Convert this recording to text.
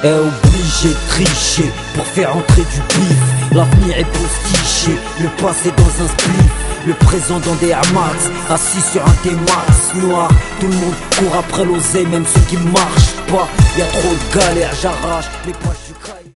est obligé de tricher pour faire entrer du bif. L'avenir est postiché, le passé dans un spliff, le présent dans des hamacs, assis sur un T-Max noir. Tout le monde court après l'oseille, même ceux qui marchent pas. Y'a trop de galères, j'arrache les pages.